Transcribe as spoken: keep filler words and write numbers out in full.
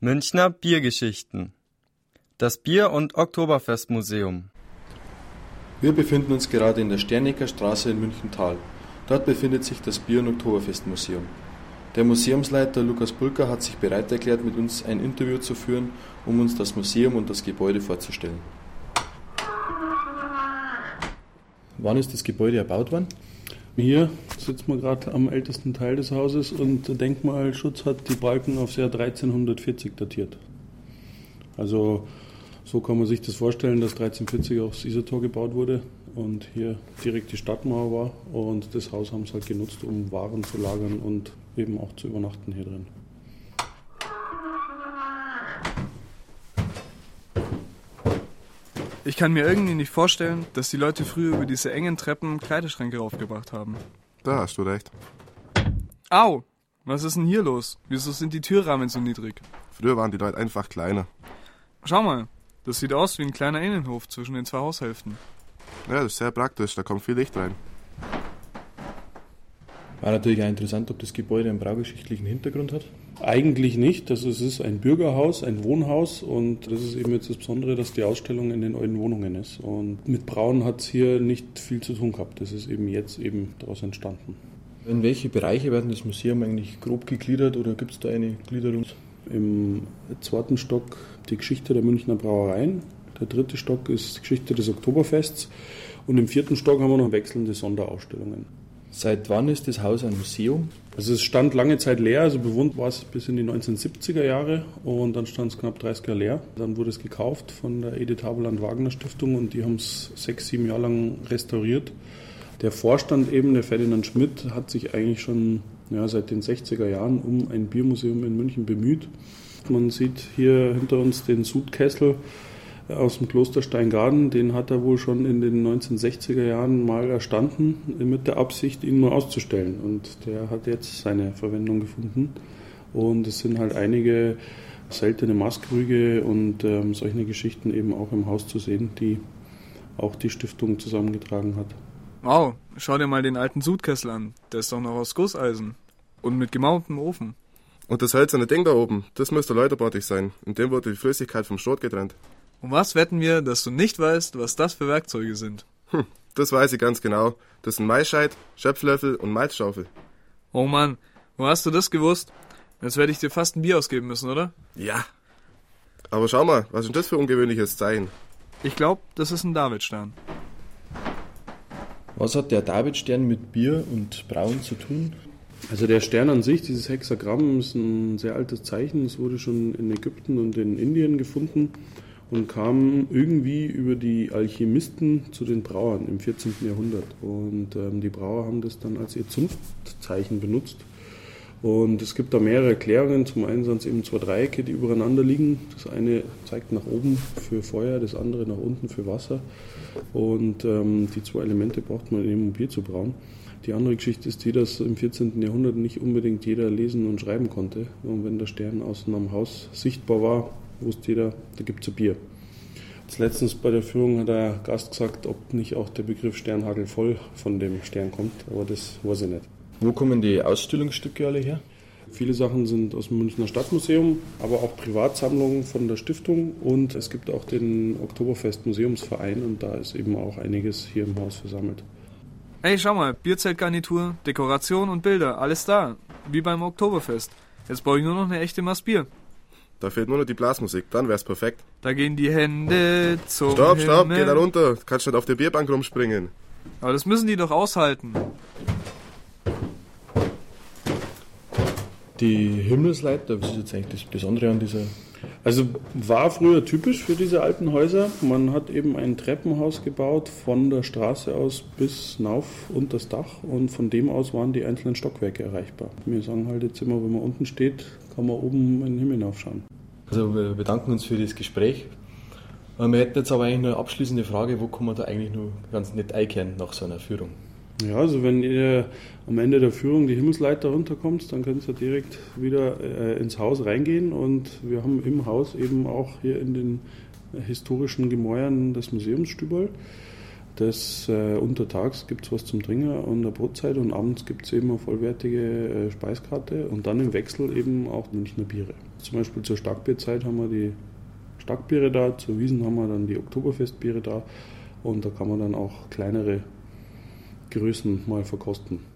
Münchner Biergeschichten. Das Bier- und Oktoberfestmuseum. Wir befinden uns gerade in der Sternecker Straße in München-Tal. Dort befindet sich das Bier- und Oktoberfestmuseum. Der Museumsleiter Lukas Bulka hat sich bereit erklärt, mit uns ein Interview zu führen, um uns das Museum und das Gebäude vorzustellen. Wann ist das Gebäude erbaut worden? Hier sitzen wir gerade am ältesten Teil des Hauses und der Denkmalschutz hat die Balken aufs Jahr dreizehnhundertvierzig datiert. Also so kann man sich das vorstellen, dass dreizehnhundertvierzig auch das Isartor gebaut wurde und hier direkt die Stadtmauer war, und das Haus haben sie halt genutzt, um Waren zu lagern und eben auch zu übernachten hier drin. Ich kann mir irgendwie nicht vorstellen, dass die Leute früher über diese engen Treppen Kleiderschränke raufgebracht haben. Da hast du recht. Au! Was ist denn hier los? Wieso sind die Türrahmen so niedrig? Früher waren die Leute einfach kleiner. Schau mal, das sieht aus wie ein kleiner Innenhof zwischen den zwei Haushälften. Ja, das ist sehr praktisch, da kommt viel Licht rein. War natürlich auch interessant, ob das Gebäude einen braugeschichtlichen Hintergrund hat. Eigentlich nicht. Also es ist ein Bürgerhaus, ein Wohnhaus, und das ist eben jetzt das Besondere, dass die Ausstellung in den alten Wohnungen ist. Und mit Brauen hat es hier nicht viel zu tun gehabt. Das ist eben jetzt eben daraus entstanden. In welche Bereiche werden das Museum eigentlich grob gegliedert, oder gibt es da eine Gliederung? Im zweiten Stock die Geschichte der Münchner Brauereien. Der dritte Stock ist die Geschichte des Oktoberfests. Und im vierten Stock haben wir noch wechselnde Sonderausstellungen. Seit wann ist das Haus ein Museum? Also es stand lange Zeit leer, also bewohnt war es bis in die neunzehnhundertsiebziger Jahre, und dann stand es knapp dreißig Jahre leer. Dann wurde es gekauft von der Edith Haberland Wagner Stiftung und die haben es sechs, sieben Jahre lang restauriert. Der Vorstand eben, der Ferdinand Schmidt, hat sich eigentlich schon ja, seit den sechziger Jahren um ein Biermuseum in München bemüht. Man sieht hier hinter uns den Sudkessel aus dem Kloster Steingaden, den hat er wohl schon in den neunzehnhundertsechziger Jahren mal erstanden, mit der Absicht, ihn nur auszustellen. Und der hat jetzt seine Verwendung gefunden. Und es sind halt einige seltene Maßkrüge und ähm, solche Geschichten eben auch im Haus zu sehen, die auch die Stiftung zusammengetragen hat. Wow, schau dir mal den alten Sudkessel an. Der ist doch noch aus Gusseisen und mit gemauertem Ofen. Und das hölzerne Ding da oben, das müsste Läuterbottich sein. In dem wurde die Flüssigkeit vom Schrot getrennt. Um was wetten wir, dass du nicht weißt, was das für Werkzeuge sind? Hm, das weiß ich ganz genau. Das sind Maisscheit, Schöpflöffel und Malzschaufel. Oh Mann, wo hast du das gewusst? Jetzt werde ich dir fast ein Bier ausgeben müssen, oder? Ja. Aber schau mal, was ist denn das für ein ungewöhnliches Zeichen? Ich glaube, das ist ein Davidstern. Was hat der Davidstern mit Bier und Brauen zu tun? Also der Stern an sich, dieses Hexagramm, ist ein sehr altes Zeichen. Es wurde schon in Ägypten und in Indien gefunden und kam irgendwie über die Alchemisten zu den Brauern im vierzehnten Jahrhundert. Und ähm, die Brauer haben das dann als ihr Zunftzeichen benutzt. Und es gibt da mehrere Erklärungen. Zum einen sind es eben zwei Dreiecke, die übereinander liegen. Das eine zeigt nach oben für Feuer, das andere nach unten für Wasser. Und ähm, die zwei Elemente braucht man eben, um Bier zu brauen. Die andere Geschichte ist die, dass im vierzehnten Jahrhundert nicht unbedingt jeder lesen und schreiben konnte. Und wenn der Stern außen am Haus sichtbar war, wusste jeder, da gibt es ein Bier. Jetzt letztens bei der Führung hat der Gast gesagt, ob nicht auch der Begriff Sternhagel voll von dem Stern kommt, aber das weiß ich nicht. Wo kommen die Ausstellungsstücke alle her? Viele Sachen sind aus dem Münchner Stadtmuseum, aber auch Privatsammlungen von der Stiftung, und es gibt auch den Oktoberfest-Museumsverein, und da ist eben auch einiges hier im Haus versammelt. Hey, schau mal, Bierzeltgarnitur, Dekoration und Bilder, alles da, wie beim Oktoberfest. Jetzt brauche ich nur noch eine echte Maß Bier. Da fehlt nur noch die Blasmusik, dann wär's perfekt. Da gehen die Hände zum Stopp, stopp, Himmel. geh da runter. Kannst nicht auf der Bierbank rumspringen. Aber das müssen die doch aushalten. Die Himmelsleiter, was ist jetzt eigentlich das Besondere an dieser? Also war früher typisch für diese alten Häuser. Man hat eben ein Treppenhaus gebaut, von der Straße aus bis hinauf unter das Dach, und von dem aus waren die einzelnen Stockwerke erreichbar. Wir sagen halt jetzt immer, wenn man unten steht, kann man oben in den Himmel hinaufschauen. Also wir bedanken uns für das Gespräch. Wir hätten jetzt aber eigentlich noch eine abschließende Frage, wo kann man da eigentlich nur ganz nett einkehren nach so einer Führung? Ja, also wenn ihr am Ende der Führung die Himmelsleiter runterkommt, dann könnt ihr direkt wieder äh, ins Haus reingehen, und wir haben im Haus eben auch hier in den historischen Gemäuern das Museumsstüberl. Das äh, untertags gibt es was zum Trinken an der Brotzeit und abends gibt es eben eine vollwertige äh, Speiskarte und dann im Wechsel eben auch Münchner Biere. Zum Beispiel zur Starkbierzeit haben wir die Starkbiere da, zur Wiesn haben wir dann die Oktoberfestbiere da und da kann man dann auch kleinere Größen mal verkosten.